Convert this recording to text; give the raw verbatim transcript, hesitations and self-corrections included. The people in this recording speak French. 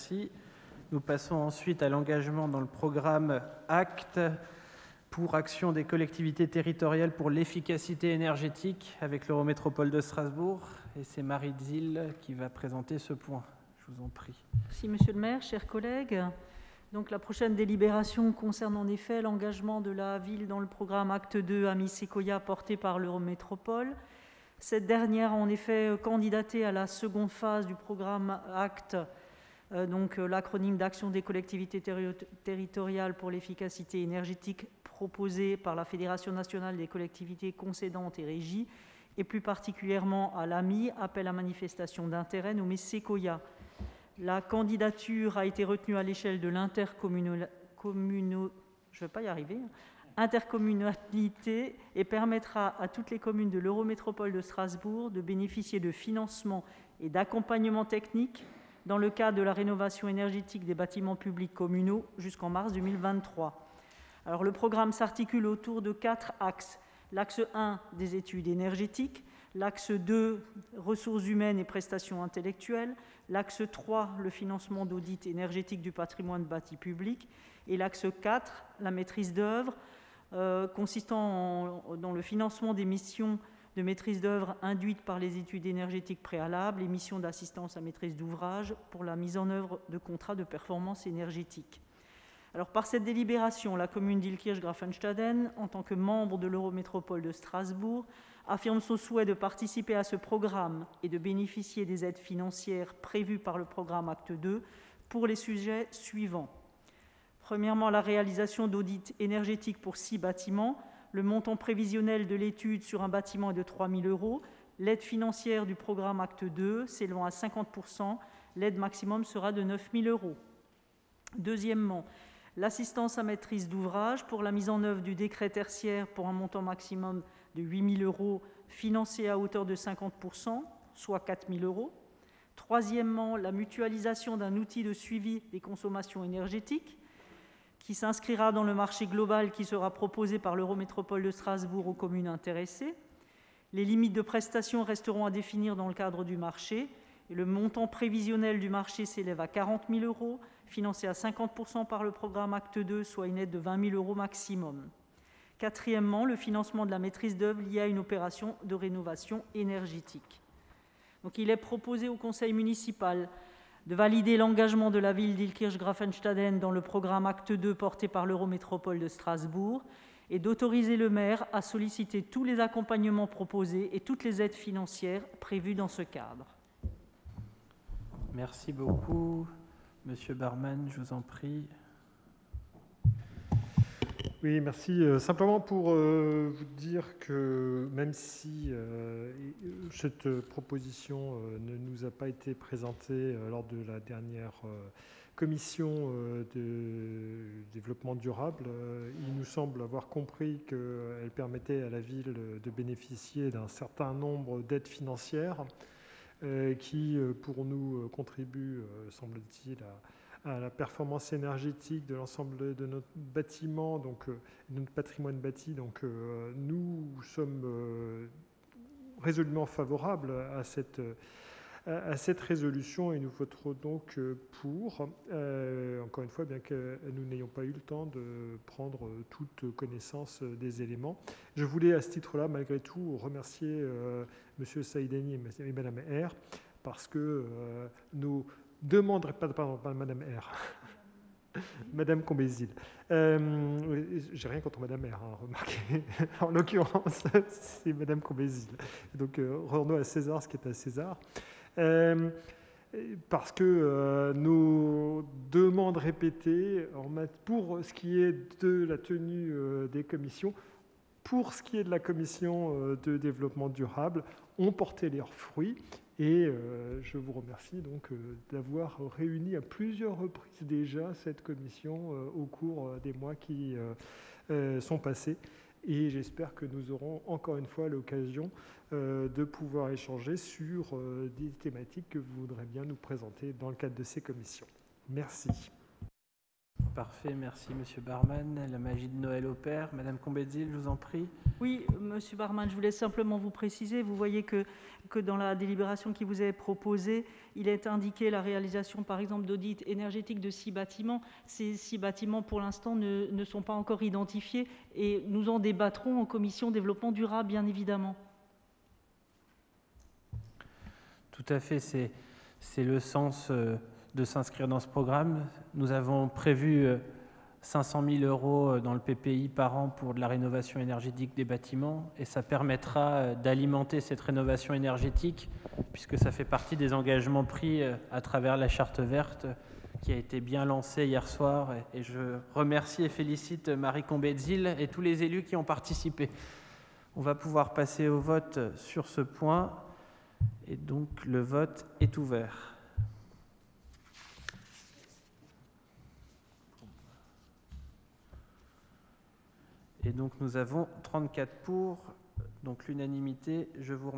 Merci. Nous passons ensuite à l'engagement dans le programme ACT pour action des collectivités territoriales pour l'efficacité énergétique avec l'Eurométropole de Strasbourg. Et c'est Marie Dzil qui va présenter ce point. Je vous en prie. Merci, Monsieur le maire, chers collègues. Donc, la prochaine délibération concerne en effet l'engagement de la ville dans le programme Acte deux Amis-Séquoia porté par l'Eurométropole. Cette dernière a en effet candidaté à la seconde phase du programme Acte, euh, donc euh, l'acronyme d'action des collectivités terri- territoriales pour l'efficacité énergétique proposé par la Fédération nationale des collectivités concédantes et régies, et plus particulièrement à l'A M I, appel à manifestation d'intérêt nommé Séquoia. La candidature a été retenue à l'échelle de l'intercommunalité, je vais pas y arriver, intercommunalité et permettra à toutes les communes de l'Eurométropole de Strasbourg de bénéficier de financement et d'accompagnement technique dans le cadre de la rénovation énergétique des bâtiments publics communaux jusqu'en mars deux mille vingt-trois. Alors, le programme s'articule autour de quatre axes. L'axe un, des études énergétiques. L'axe deux, ressources humaines et prestations intellectuelles. L'axe trois, le financement d'audit énergétique du patrimoine bâti public. Et l'axe quatre, la maîtrise d'œuvre, euh, consistant en, dans le financement des missions de maîtrise d'œuvre induites par les études énergétiques préalables, les missions d'assistance à maîtrise d'ouvrage pour la mise en œuvre de contrats de performance énergétique. Alors, par cette délibération, la commune d'Illkirch-Grafenstaden, en tant que membre de l'Eurométropole de Strasbourg, affirme son souhait de participer à ce programme et de bénéficier des aides financières prévues par le programme Acte deux pour les sujets suivants. Premièrement, la réalisation d'audits énergétiques pour six bâtiments. Le montant prévisionnel de l'étude sur un bâtiment est de trois mille euros. L'aide financière du programme Acte deux s'élevant à cinquante pour cent. L'aide maximum sera de neuf mille euros. Deuxièmement, l'assistance à maîtrise d'ouvrage pour la mise en œuvre du décret tertiaire pour un montant maximum de huit mille euros, financé à hauteur de cinquante pour cent, soit quatre mille euros. Troisièmement, la mutualisation d'un outil de suivi des consommations énergétiques qui s'inscrira dans le marché global qui sera proposé par l'Eurométropole de Strasbourg aux communes intéressées. Les limites de prestations resteront à définir dans le cadre du marché et le montant prévisionnel du marché s'élève à quarante mille euros, financé à cinquante pour cent par le programme Acte deux, soit une aide de vingt mille euros maximum. Quatrièmement, le financement de la maîtrise d'œuvre liée à une opération de rénovation énergétique. Donc, il est proposé au conseil municipal de valider l'engagement de la ville d'Illkirch-Grafenstaden dans le programme Acte deux porté par l'Eurométropole de Strasbourg et d'autoriser le maire à solliciter tous les accompagnements proposés et toutes les aides financières prévues dans ce cadre. Merci beaucoup. Monsieur Barman, je vous en prie. Oui, merci. Euh, simplement pour euh, vous dire que même si euh, cette proposition euh, ne nous a pas été présentée euh, lors de la dernière euh, commission euh, de développement durable, euh, il nous semble avoir compris qu'elle permettait à la ville de bénéficier d'un certain nombre d'aides financières euh, qui, euh, pour nous, contribuent, euh, semble-t-il, à à la performance énergétique de l'ensemble de notre bâtiment, donc euh, de notre patrimoine bâti. Donc euh, nous sommes euh, résolument favorables à cette, à cette résolution et nous voterons donc pour. Euh, encore une fois, bien que nous n'ayons pas eu le temps de prendre toute connaissance des éléments. Je voulais à ce titre-là, malgré tout, remercier euh, M. Saïdani et, et Mme R, parce que euh, nos demanderait pas, pardon, pas Madame R. Madame Combézil. Euh, j'ai rien contre Madame R, hein, remarquez. En l'occurrence, c'est Madame Combézil. Donc, euh, rendons à César ce qui est à César. Euh, parce que euh, nos demandes répétées en mat- pour ce qui est de la tenue euh, des commissions, pour ce qui est de la commission euh, de développement durable, ont porté leurs fruits. Et euh, je vous remercie donc euh, d'avoir réuni à plusieurs reprises déjà cette commission euh, au cours des mois qui euh, euh, sont passés. Et j'espère que nous aurons encore une fois l'occasion euh, de pouvoir échanger sur euh, des thématiques que vous voudrez bien nous présenter dans le cadre de ces commissions. Merci. Parfait, merci Monsieur Barman. La magie de Noël opère. Madame Combezil, je vous en prie. Oui, Monsieur Barman, je voulais simplement vous préciser, vous voyez que, que dans la délibération qui vous est proposée, il est indiqué la réalisation, par exemple, d'audits énergétiques de six bâtiments. Ces six bâtiments, pour l'instant, ne, ne sont pas encore identifiés et nous en débattrons en commission développement durable, bien évidemment. Tout à fait, c'est, c'est le sens euh, de s'inscrire dans ce programme. Nous avons prévu euh, cinq cent mille euros dans le P P I par an pour de la rénovation énergétique des bâtiments et ça permettra d'alimenter cette rénovation énergétique puisque ça fait partie des engagements pris à travers la charte verte qui a été bien lancée hier soir et je remercie et félicite Marie Combezil et tous les élus qui ont participé. On va pouvoir passer au vote sur ce point et donc le vote est ouvert. Et donc nous avons trente-quatre pour, donc l'unanimité. Je vous remercie.